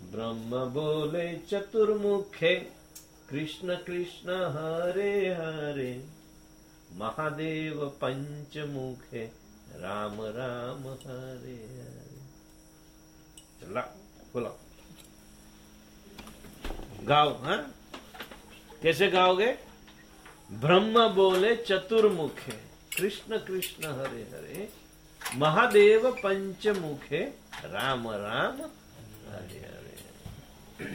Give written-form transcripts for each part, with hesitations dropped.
ब्रह्म बोले चतुर्मुखे कृष्ण कृष्ण हरे हरे, महादेव पंचमुखे राम राम हरे हरे। चला बोलो, गाओ। हाँ, कैसे गाओगे? ब्रह्म बोले चतुर्मुखे कृष्ण कृष्ण हरे हरे, महादेव पंचमुखे राम राम हरे हरे।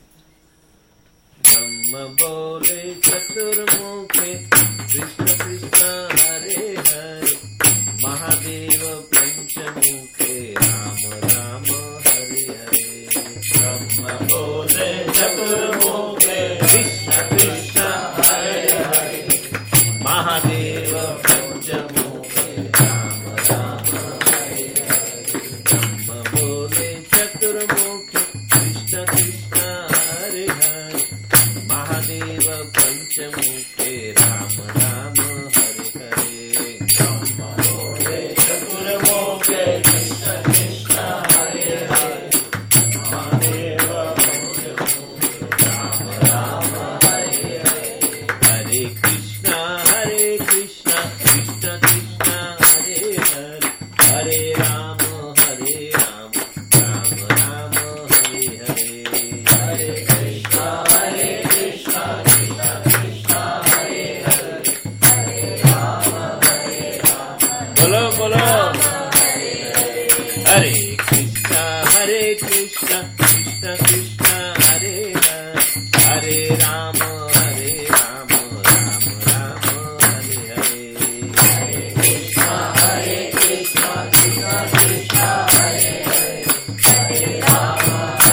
ब्रह्म बोले चतुर्मुखे कृष्ण कृष्ण हरे हरे, महादेव पंचमुखे राम राम हरे हरे। ब्रह्म बोले चतुर्मुखे कृष्ण कृष्ण हरे हरे, महादेव पंचमुखे राम राम हरे हरे। ब्रह्म बोले चतुर्मुखे कृष्ण कृष्ण हरे हरे, महादेव पंचमुखे राम राम हरे हरे। ब्रह्म बोले चतुर्मुखे कृष्ण कृष्ण हरे हरे, महादेव पंचमुखे राम राम हरे हरे। हरे कृष्ण कृष्ण कृष्ण हरे हरे, हरे राम राम राम हरे हरे। हरे कृष्ण कृष्ण कृष्ण हरे हरे, हरे राम बोलो बोलो। हरे कृष्ण कृष्ण कृष्ण हरे हरे, हरे राम राम राम हरे हरे। हरे कृष्ण कृष्ण कृष्ण हरे हरे, हरे राम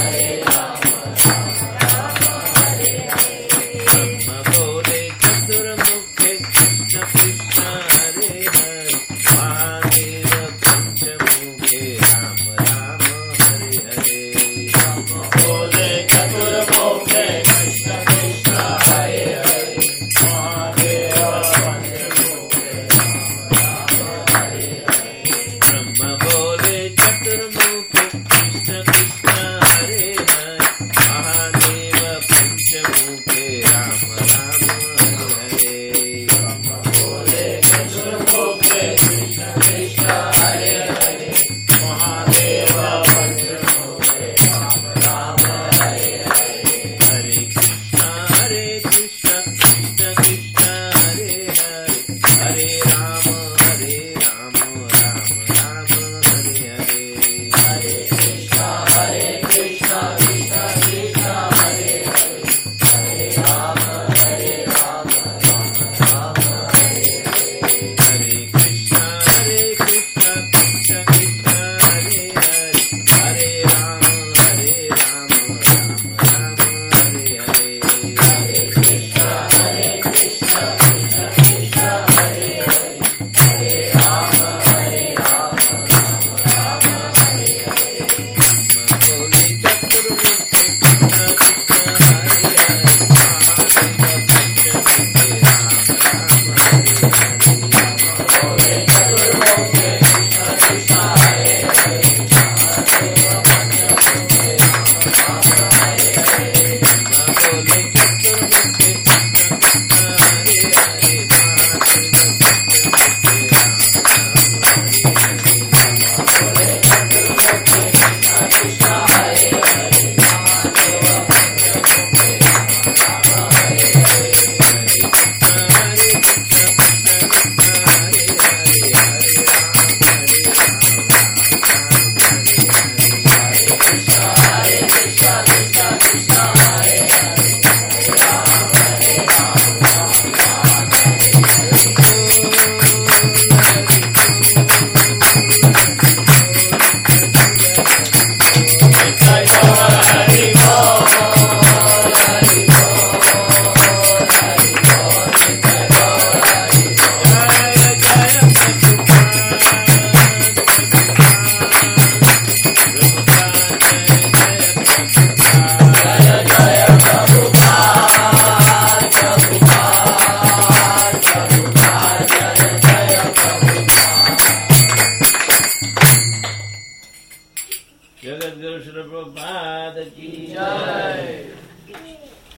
हरे हरे। ब्रह्म बोले चतुर्मुखे कृष्ण कृष्ण हरे हरे, महादेव पंचमुखे राम राम हरे हरे। ब्रह्म बोले चतुर्मुखे कृष्ण कृष्ण हरे हरे, महादेव पंचमुखे राम राम हरे हरे। ब्रह्म बोले चतुर्मुखे कृष्ण कृष्ण हरे हरे, महादेव पंचमुखे राम राम हरे हरे। ब्रह्म बोले चतुर्मुखे कृष्ण कृष्ण हरे हरे, महादेव पंचमुखे राम राम हरे हरे। हरे कृष्ण कृष्ण कृष्ण हरे हरे, हरे राम राम राम हरे हरे। हरे जगत गुरु श्री प्रभुपाद की जय।